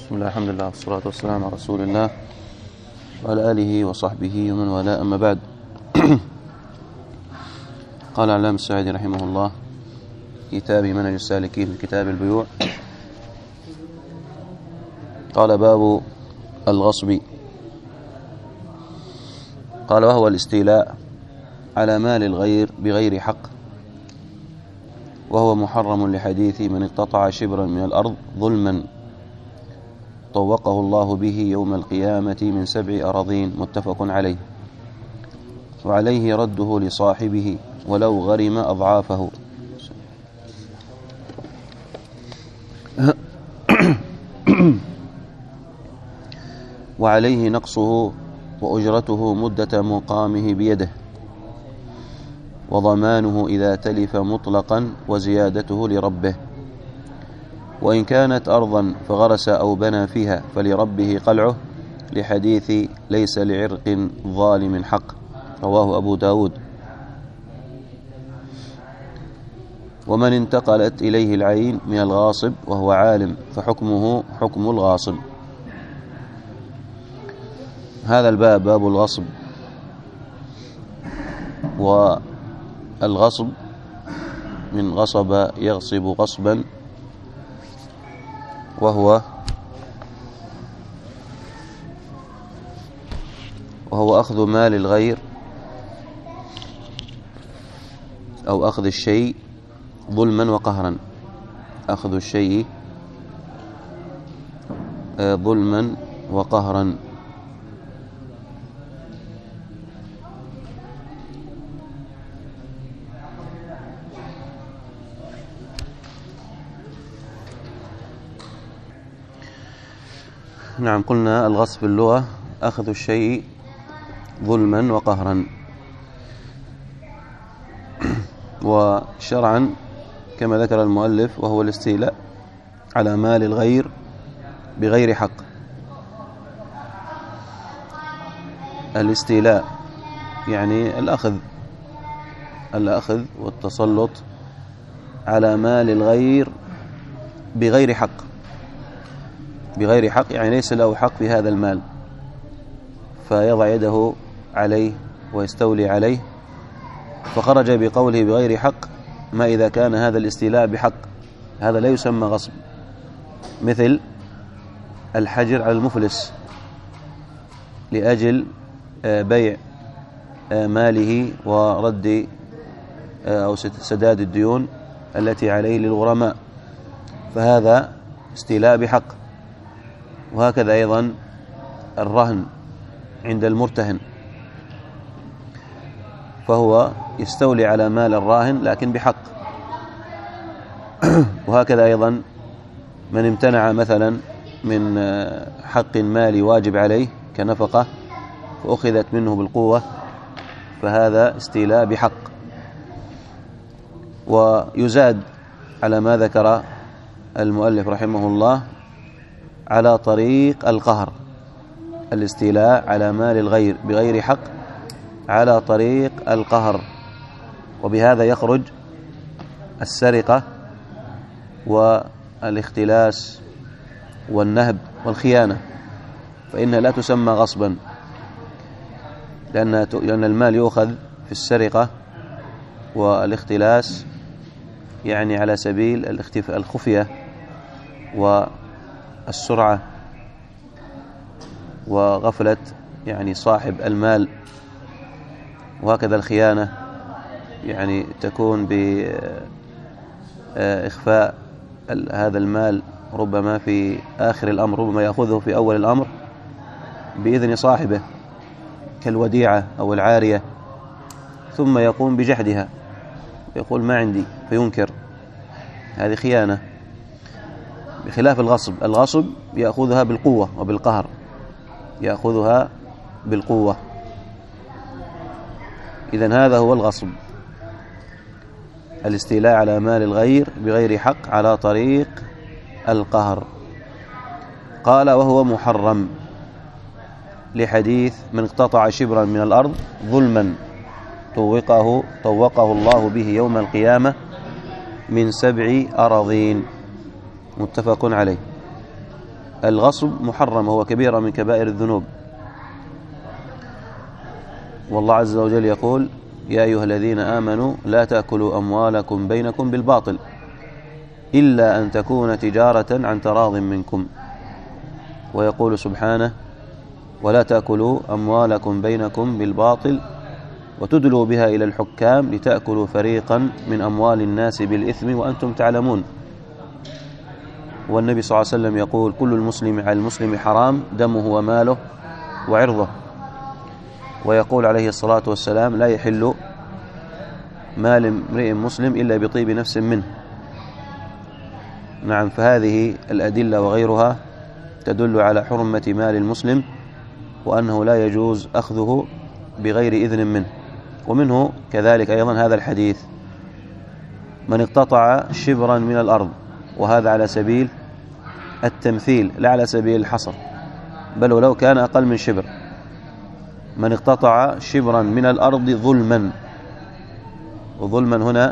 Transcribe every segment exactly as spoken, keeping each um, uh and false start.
بسم الله الحمد لله والصلاة والسلام على رسول الله وعلى آله وصحبه ومن والاه، أما بعد. قال علامة السعدي رحمه الله كتاب منهج السالكين في كتاب البيوع، قال: باب الغصب. قال: وهو الاستيلاء على مال الغير بغير حق، وهو محرم لحديث من اقتطع شبرا من الأرض ظلما طوقه الله به يوم القيامة من سبع أراضين، متفق عليه. وعليه رده لصاحبه ولو غرم أضعافه. وعليه نقصه وأجرته مدة مقامه بيده، وضمانه إذا تلف مطلقا، وزيادته لربه. وإن كانت أرضا فغرس أو بنى فيها فلربه قلعه، لحديث ليس لعرق ظالم حق، رواه أبو داود. ومن انتقلت إليه العين من الغاصب وهو عالم فحكمه حكم الغاصب. هذا الباب باب الغصب. والغصب من غصب يغصب غصبا، وهو وهو أخذ مال الغير أو أخذ الشيء ظلما وقهرا. أخذ الشيء ظلما وقهرا. نعم، قلنا الغصب في اللغة أخذ الشيء ظلما وقهرا، وشرعا كما ذكر المؤلف وهو الاستيلاء على مال الغير بغير حق. الاستيلاء يعني الأخذ الأخذ والتسلط على مال الغير بغير حق. بغير حق يعني ليس له حق في هذا المال، فيضع يده عليه ويستولي عليه. فخرج بقوله بغير حق ما إذا كان هذا الاستيلاء بحق، هذا لا يسمى غصب، مثل الحجر على المفلس لأجل بيع ماله ورد أو سداد الديون التي عليه للغرماء، فهذا استيلاء بحق. وهكذا أيضا الرهن عند المرتهن، فهو يستولي على مال الراهن لكن بحق. وهكذا أيضا من امتنع مثلا من حق مالي واجب عليه كنفقة فأخذت منه بالقوة، فهذا استيلاء بحق. ويزاد على ما ذكر المؤلف رحمه الله على طريق القهر، الاستيلاء على مال الغير بغير حق على طريق القهر. وبهذا يخرج السرقة والاختلاس والنهب والخيانة، فإنها لا تسمى غصبا، لأن المال يؤخذ في السرقة والاختلاس يعني على سبيل الخفية والسرعة وغفلة يعني صاحب المال. وهكذا الخيانة يعني تكون بإخفاء هذا المال ربما في آخر الأمر، ربما يأخذه في أول الأمر بإذن صاحبه كالوديعة أو العارية، ثم يقوم بجحدها، يقول ما عندي فينكر، هذه خيانة. بخلاف الغصب، الغصب يأخذها بالقوة وبالقهر، يأخذها بالقوة. إذن هذا هو الغصب، الاستيلاء على مال الغير بغير حق على طريق القهر. قال: وهو محرم لحديث من اقتطع شبرا من الأرض ظلما طوقه طوقه الله به يوم القيامة من سبع أراضين، متفق عليه. الغصب محرم، هو كبيرة من كبائر الذنوب. والله عز وجل يقول: يا أيها الذين آمنوا لا تأكلوا أموالكم بينكم بالباطل إلا أن تكون تجارة عن تراض منكم. ويقول سبحانه: ولا تأكلوا أموالكم بينكم بالباطل وتدلوا بها إلى الحكام لتأكلوا فريقا من أموال الناس بالإثم وأنتم تعلمون. والنبي صلى الله عليه وسلم يقول: كل المسلم على المسلم حرام دمه وماله وعرضه. ويقول عليه الصلاة والسلام: لا يحل مال امرئ مسلم إلا بطيب نفس منه. نعم، فهذه الأدلة وغيرها تدل على حرمة مال المسلم، وأنه لا يجوز أخذه بغير إذن منه. ومنه كذلك أيضا هذا الحديث: من اقتطع شبرا من الأرض، وهذا على سبيل التمثيل لا على سبيل الحصر، بل ولو كان أقل من شبر. من اقتطع شبرا من الأرض ظلما، وظلما هنا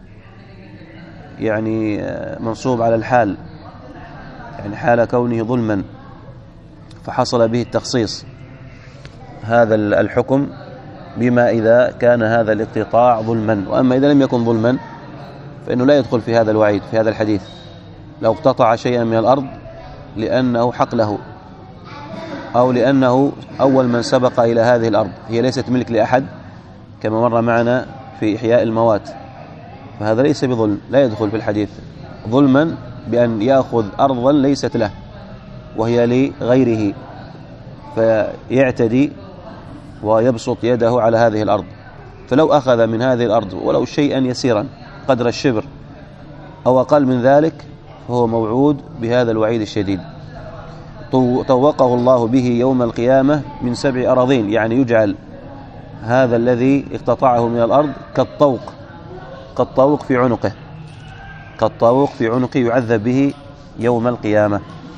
يعني منصوب على الحال، يعني حال كونه ظلما، فحصل به التخصيص هذا الحكم بما إذا كان هذا الاقتطاع ظلما. وأما إذا لم يكن ظلما فإنه لا يدخل في هذا الوعيد في هذا الحديث. لو اقتطع شيئا من الأرض لأنه حق له، أو لأنه أول من سبق إلى هذه الأرض، هي ليست ملك لأحد كما مر معنا في إحياء الموات، فهذا ليس بظلم، لا يدخل في الحديث ظلما بأن يأخذ أرضا ليست له وهي لغيره فيعتدي ويبسط يده على هذه الأرض. فلو أخذ من هذه الأرض ولو شيئا يسيرا قدر الشبر أو أقل من ذلك فهو موعود بهذا الوعيد الشديد. طوقه الله به يوم القيامة من سبع أراضين، يعني يجعل هذا الذي اقتطعه من الأرض كالطوق كالطوق في عنقه كالطوق في عنقه يعذب به يوم القيامة.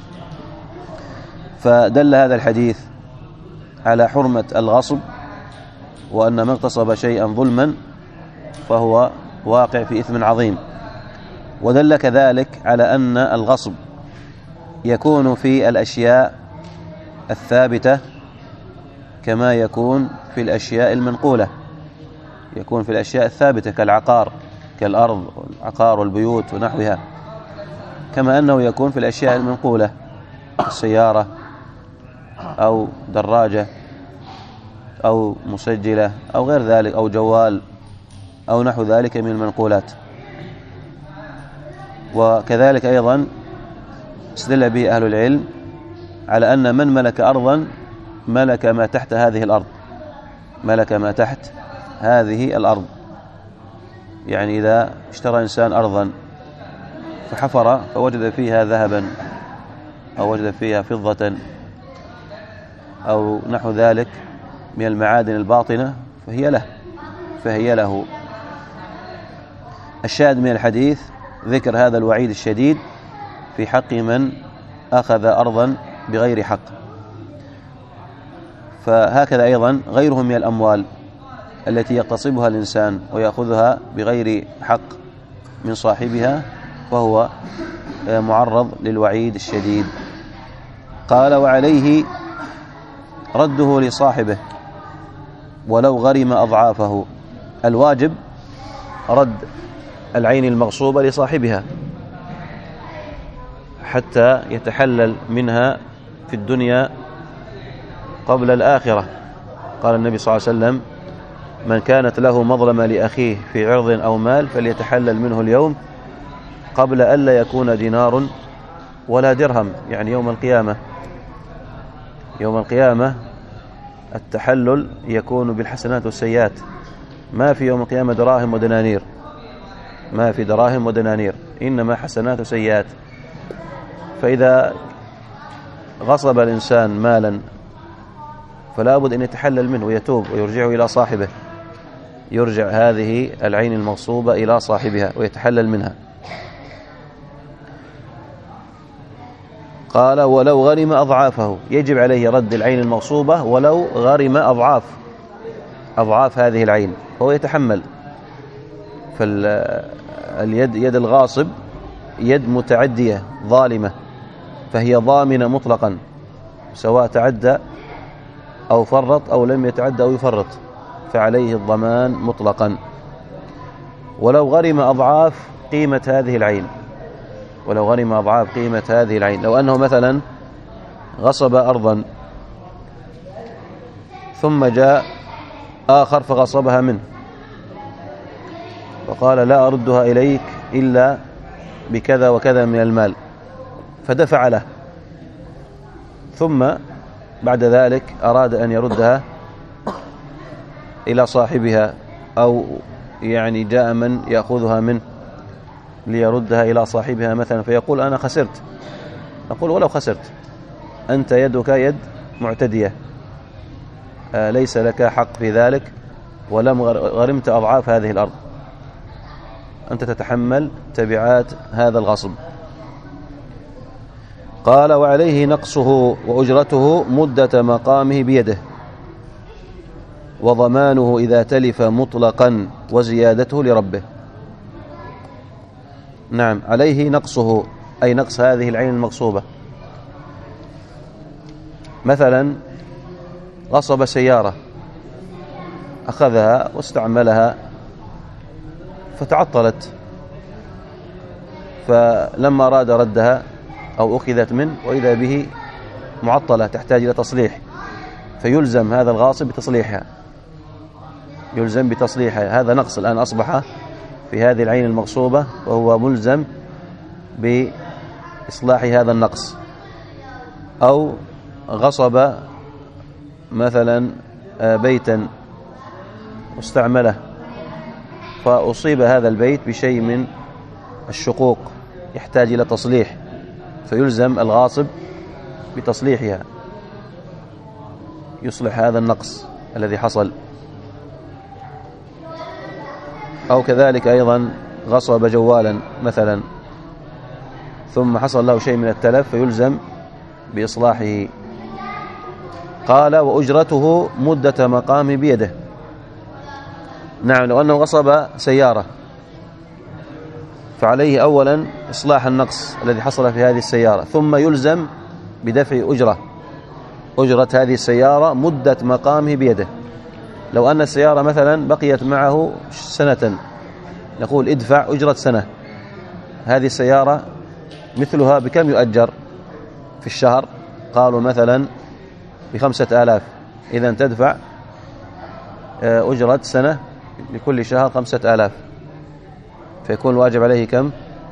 فدل هذا الحديث على حرمة الغصب، وأن من اغتصب شيئا ظلما فهو واقع في إثم عظيم. ودل كذلك على أن الغصب يكون في الأشياء الثابتة كما يكون في الأشياء المنقولة، يكون في الأشياء الثابتة كالعقار كالأرض والعقار والبيوت ونحوها، كما أنه يكون في الأشياء المنقولة السيارة أو دراجة أو مسجلة أو غير ذلك أو جوال أو نحو ذلك من المنقولات. وكذلك أيضا استدل به أهل العلم على أن من ملك أرضا ملك ما تحت هذه الأرض ملك ما تحت هذه الأرض يعني إذا اشترى إنسان أرضا فحفر فوجد فيها ذهبا أو وجد فيها فضة أو نحو ذلك من المعادن الباطنة فهي له فهي له الشاهد من الحديث ذكر هذا الوعيد الشديد في حق من أخذ أرضا بغير حق. فهكذا أيضا غيره من الأموال التي يغتصبها الإنسان ويأخذها بغير حق من صاحبها فهو معرض للوعيد الشديد. قال: وعليه رده لصاحبه ولو غرم أضعافه. الواجب رد العين المغصوبة لصاحبها حتى يتحلل منها في الدنيا قبل الآخرة. قال النبي صلى الله عليه وسلم: من كانت له مظلمة لأخيه في عرض أو مال فليتحلل منه اليوم قبل ألا يكون دينار ولا درهم، يعني يوم القيامة. يوم القيامة التحلل يكون بالحسنات والسيئات، ما في يوم القيامة دراهم ودنانير ما في دراهم ودنانير إنما حسنات وسيئات. فإذا غصب الإنسان مالا فلا بد أن يتحلل منه ويتوب ويرجعه إلى صاحبه، يرجع هذه العين المغصوبة إلى صاحبها ويتحلل منها. قال: ولو غرم أضعافه، يجب عليه رد العين المغصوبة ولو غرم أضعاف أضعاف هذه العين، فهو يتحمل. فاليد يد الغاصب يد متعدية ظالمة، فهي ضامنة مطلقا، سواء تعدى أو فرط أو لم يتعدى أو يفرط، فعليه الضمان مطلقا. ولو غرم أضعاف قيمة هذه العين، ولو غرم أضعاف قيمة هذه العين، لو أنه مثلا غصب أرضا ثم جاء آخر فغصبها منه وقال لا أردها إليك إلا بكذا وكذا من المال، فدفع له، ثم بعد ذلك أراد أن يردها إلى صاحبها، أو يعني جاء من يأخذها منه ليردها إلى صاحبها مثلا، فيقول أنا خسرت. نقول ولو خسرت أنت يدك يد معتدية، آه ليس لك حق في ذلك، ولم غرمت أضعاف هذه الأرض، أنت تتحمل تبعات هذا الغصب. قال وعليه نقصه وأجرته مدة مقامه بيده، وضمانه إذا تلف مطلقا وزيادته لربه. نعم، عليه نقصه أي نقص هذه العين المغصوبة. مثلا غصب سيارة، أخذها واستعملها فتعطلت، فلما أراد ردها أو أخذت منه وإذا به معطلة تحتاج إلى تصليح، فيلزم هذا الغاصب بتصليحها، يلزم بتصليحها. هذا نقص الآن أصبح في هذه العين المغصوبة، وهو ملزم بإصلاح هذا النقص. أو غصب مثلا بيتا واستعمله، فأصيب هذا البيت بشيء من الشقوق يحتاج إلى تصليح، فيلزم الغاصب بتصليحها، يصلح هذا النقص الذي حصل. أو كذلك أيضا غصب جوالا مثلا ثم حصل له شيء من التلف، فيلزم بإصلاحه. قال وأجرته مدة مقام بيده. نعم، لو أنه غصب سيارة فعليه أولا إصلاح النقص الذي حصل في هذه السيارة، ثم يلزم بدفع أجرة أجرة هذه السيارة مدة مقامه بيده. لو أن السيارة مثلا بقيت معه سنة، نقول ادفع أجرة سنة. هذه السيارة مثلها بكم يؤجر في الشهر؟ قالوا مثلا بخمسة آلاف، إذن تدفع أجرة سنة لكل شهر خمسة آلاف، فيكون الواجب عليه كم؟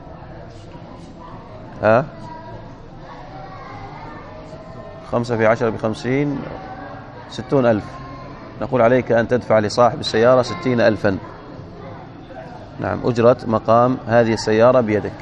ها خمسة في عشرة بخمسين، ستون ألف. نقول عليك أن تدفع لصاحب السيارة ستين ألفا. نعم، أجرة مقام هذه السيارة بيدك.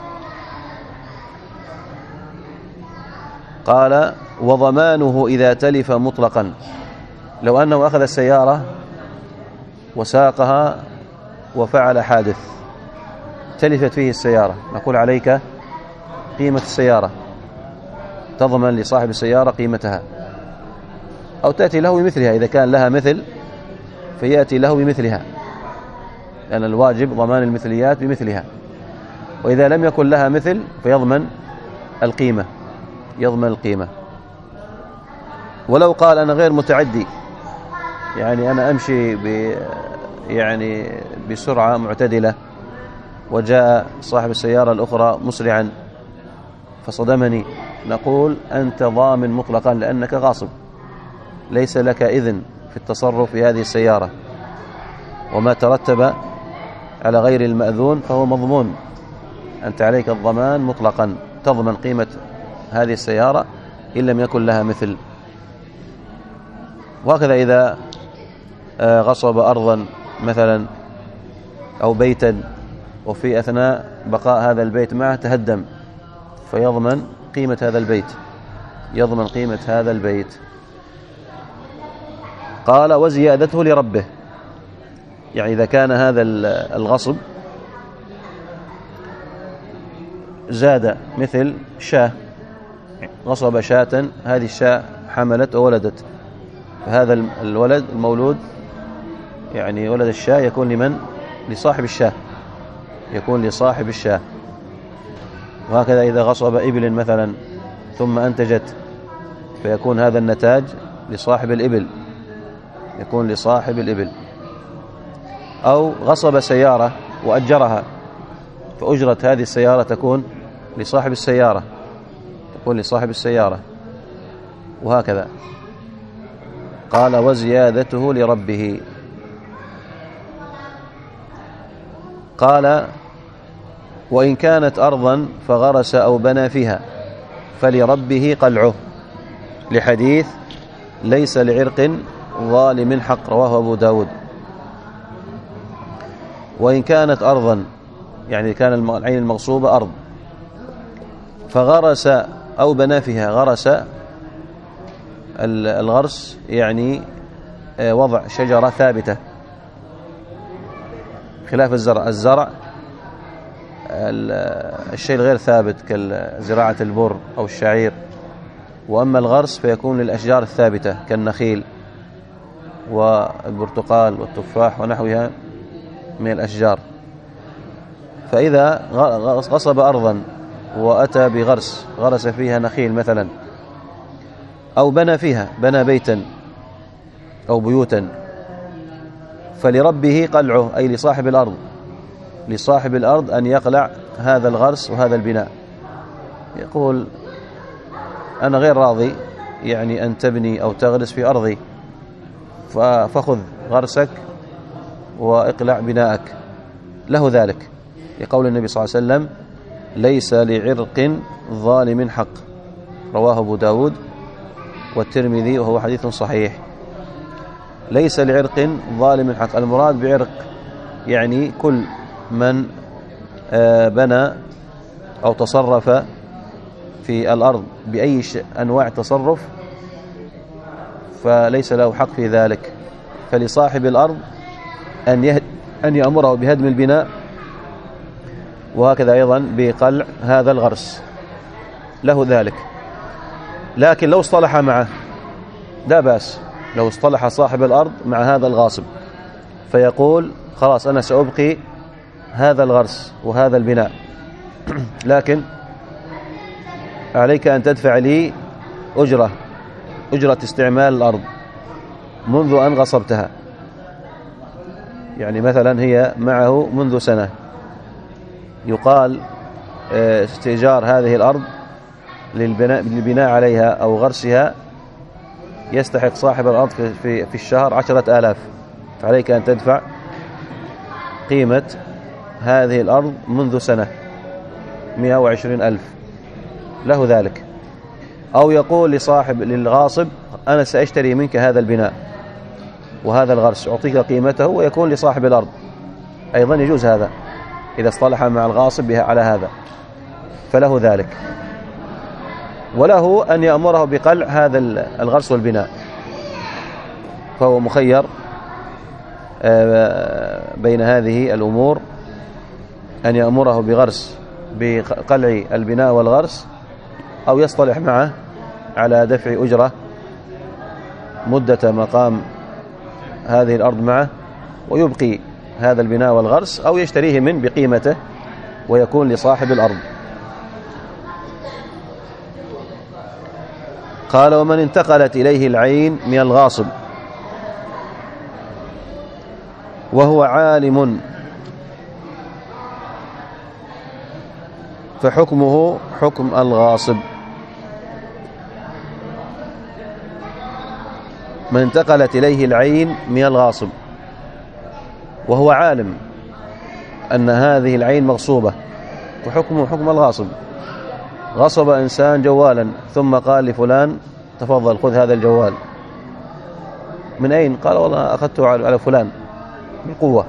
قال وضمانه إذا تلف مطلقا. لو أنه أخذ السيارة وساقها وفعل حادث تلفت فيه السيارة، نقول عليك قيمة السيارة، تضمن لصاحب السيارة قيمتها، أو تأتي له بمثلها إذا كان لها مثل، فيأتي له بمثلها، لأن الواجب ضمان المثليات بمثلها. وإذا لم يكن لها مثل فيضمن القيمة، يضمن القيمة. ولو قال أنا غير متعدي، يعني أنا أمشي ب يعني بسرعة معتدلة، وجاء صاحب السيارة الأخرى مسرعا فصدمني، نقول أنت ضامن مطلقا لأنك غاصب، ليس لك إذن في التصرف في هذه السيارة، وما ترتب على غير المأذون فهو مضمون. أنت عليك الضمان مطلقا، تضمن قيمة هذه السيارة إن لم يكن لها مثل. وهكذا إذا غصب أرضا مثلا أو بيتا، وفي أثناء بقاء هذا البيت معه تهدم، فيضمن قيمة هذا البيت، يضمن قيمة هذا البيت. قال وزيادته لربه، يعني إذا كان هذا الغصب زاد، مثل شاة، غصب شاة، هذه الشاة حملت وولدت، فهذا الولد المولود يعني ولد الشاة يكون لمن؟ لصاحب الشاة، يكون لصاحب الشاة. وهكذا إذا غصب إبل مثلا ثم أنتجت، فيكون هذا النتاج لصاحب الإبل، يكون لصاحب الإبل. أو غصب سيارة وأجرها، فأجرة هذه السيارة تكون لصاحب السيارة، تكون لصاحب السيارة، وهكذا. قال وزيادته لربه. قال وإن كانت أرضا فغرس أو بنى فيها فلربه قلعه، لحديث ليس لعرق ظالم حق، رواه أبو داود. وإن كانت أرضا يعني كان العين المغصوبة أرض، فغرس أو بنى فيها. غرس الغرس يعني وضع شجرة ثابتة، خلاف الزرع. الزرع الشيء الغير ثابت كزراعة البر أو الشعير، وأما الغرس فيكون للأشجار الثابتة كالنخيل والبرتقال والتفاح ونحوها من الأشجار. فإذا غصب أرضا وأتى بغرس، غرس فيها نخيل مثلا، أو بنى فيها، بنى بيتا أو بيوتا، فلربه قلعه، أي لصاحب الأرض، لصاحب الأرض أن يقلع هذا الغرس وهذا البناء. يقول أنا غير راضي يعني أن تبني أو تغرس في أرضي، فخذ غرسك وإقلع بناءك، له ذلك، لقول النبي صلى الله عليه وسلم ليس لعرق ظالم حق، رواه أبو داود والترمذي وهو حديث صحيح. ليس لعرق ظالم حق، المراد بعرق يعني كل من بنى أو تصرف في الأرض بأي أنواع التصرف فليس له حق في ذلك، فلصاحب الأرض أن يهد أن يأمره بهدم البناء، وهكذا أيضا بقلع هذا الغرس، له ذلك. لكن لو اصطلح معه لا بأس، لو اصطلح صاحب الأرض مع هذا الغاصب فيقول خلاص أنا سأبقي هذا الغرس وهذا البناء، لكن عليك أن تدفع لي أجرة أجرة استعمال الأرض منذ أن غصبتها. يعني مثلا هي معه منذ سنة، يقال استئجار هذه الأرض للبناء, للبناء عليها أو غرسها يستحق صاحب الأرض في, في الشهر عشرة آلاف، فعليك أن تدفع قيمة هذه الأرض منذ سنة مئة وعشرين ألف، له ذلك. أو يقول لصاحب للغاصب أنا سأشتري منك هذا البناء وهذا الغرس، أعطيك قيمته، ويكون لصاحب الأرض أيضا، يجوز هذا إذا اصطلح مع الغاصب على هذا، فله ذلك. وله أن يأمره بقلع هذا الغرس والبناء، فهو مخير بين هذه الأمور، أن يأمره بغرس بقلع البناء والغرس، أو يصطلح معه على دفع أجرة مدة مقام هذه الأرض معه ويبقي هذا البناء والغرس، أو يشتريه من بقيمته ويكون لصاحب الأرض. قال ومن انتقلت إليه العين من الغاصب وهو عالم فحكمه حكم الغاصب. من انتقلت إليه العين من الغاصب وهو عالم أن هذه العين مغصوبة، وحكمه حكم الغاصب. غصب إنسان جوالا ثم قال لفلان تفضل خذ هذا الجوال، من أين؟ قال والله أخذته على فلان بالقوة،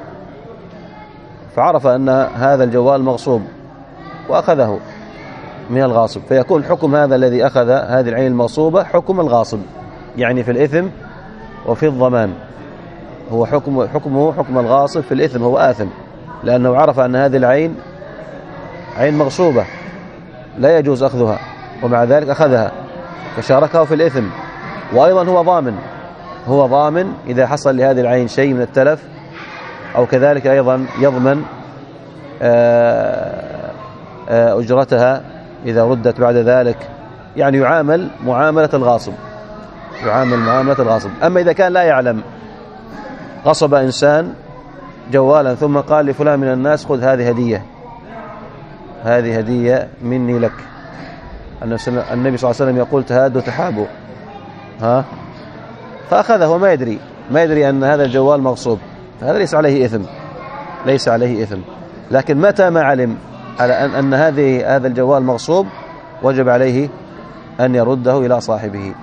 فعرف أن هذا الجوال مغصوب وأخذه من الغاصب، فيكون حكم هذا الذي أخذ هذه العين المغصوبة حكم الغاصب، يعني في الإثم وفي الضمان. هو حكم حكمه حكم الغاصب في الإثم، هو آثم لأنه عرف أن هذه العين عين مغصوبة لا يجوز أخذها، ومع ذلك أخذها فشاركه في الإثم. وأيضا هو ضامن، هو ضامن إذا حصل لهذه العين شيء من التلف، أو كذلك أيضا يضمن أجرتها إذا ردت بعد ذلك يعني يعامل معاملة الغاصب، يعامل معاملة الغاصب. أما إذا كان لا يعلم، غصب إنسان جوالا ثم قال لفلان من الناس خذ هذه هدية، هذه هدية مني لك، النبي صلى الله عليه وسلم يقول تهادوا تحابوا، ها، فأخذه وما يدري ما يدري أن هذا الجوال مغصوب، فهذا ليس عليه إثم، ليس عليه إثم. لكن متى ما علم على أن, أن هذه هذا الجوال مغصوب وجب عليه أن يرده إلى صاحبه.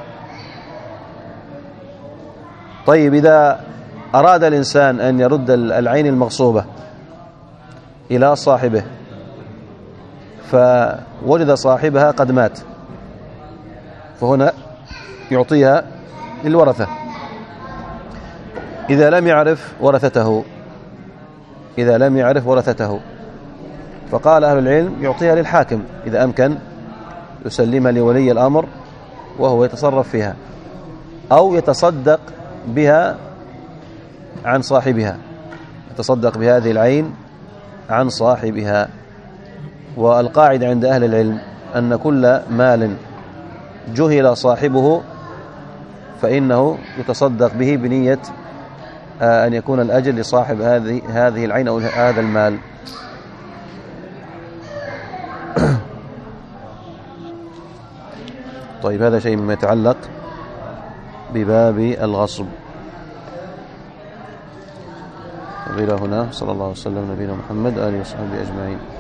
طيب إذا أراد الإنسان أن يرد العين المغصوبة إلى صاحبه فوجد صاحبها قد مات، فهنا يعطيها للورثة. إذا لم يعرف ورثته إذا لم يعرف ورثته فقال أهل العلم يعطيها للحاكم إذا أمكن، يسلمها لولي الأمر وهو يتصرف فيها، أو يتصدق بها عن صاحبها، يتصدق بهذه العين عن صاحبها. والقاعدة عند أهل العلم أن كل مال جهل صاحبه فإنه يتصدق به بنية أن يكون الأجر لصاحب هذه هذه العين أو هذا المال. طيب هذا شيء مما يتعلق بباب الغصب. إلى هنا، صلى الله وسلم نبينا محمد آله وصحبه أجمعين.